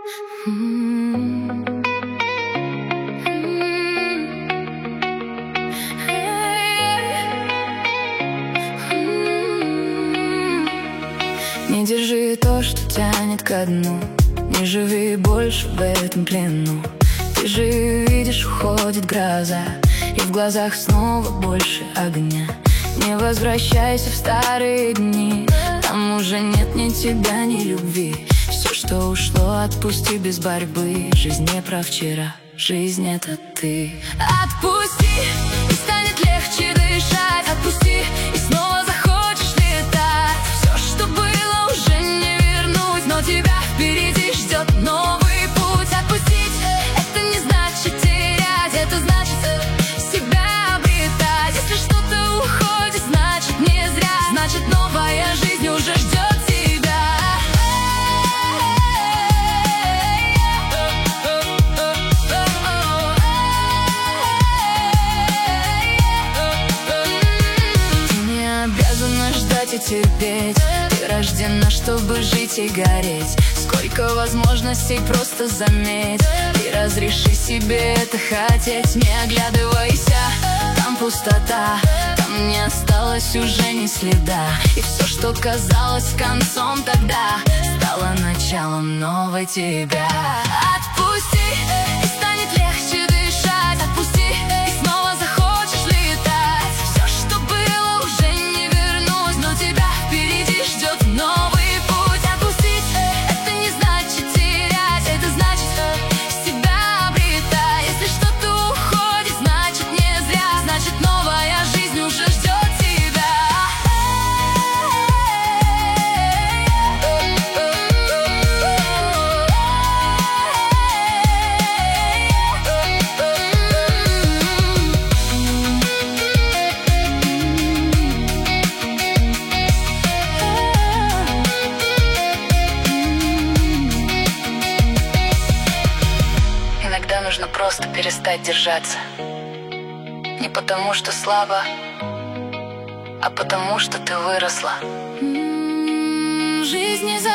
Не держи то, что тянет ко дну, не живи больше в этом плену. Ты же видишь, уходит гроза, и в глазах снова больше огня. Не возвращайся в старые дни, там уже нет ни тебя, ни любви. Все, что ушло, отпусти без борьбы. Жизнь не про вчера, жизнь — это ты. Отпусти, и станет легче дышать. Отпусти, и снова захочешь летать. Все, что было, уже не вернуть, но тебя впереди ждет новый путь. Отпустить — это не значит терять, это значит себя обретать. Если что-то уходит, значит не зря, значит новая жизнь уже ждет тебя. Ты не обязана ждать и терпеть, ты рождена, чтобы жить и гореть. Сколько возможностей, просто заметь, и разреши себе это хотеть. Не оглядывайся, там пустота, там не осталось уже ни следа. И все, что казалось концом тогда, стало началом новой тебя. Отпусти, и станет легче дышать. Отпусти, и снова захочешь летать. Все, что было, уже не вернуть, но тебя впереди ждет новый путь. Отпустить — это не значит терять, это значит себя обретать. Если что-то уходит, значит не зря, значит новая жизнь уже ждет тебя. Иногда нужно просто перестать держаться. Не потому, что слабо, а потому, что ты выросла. Жизнь не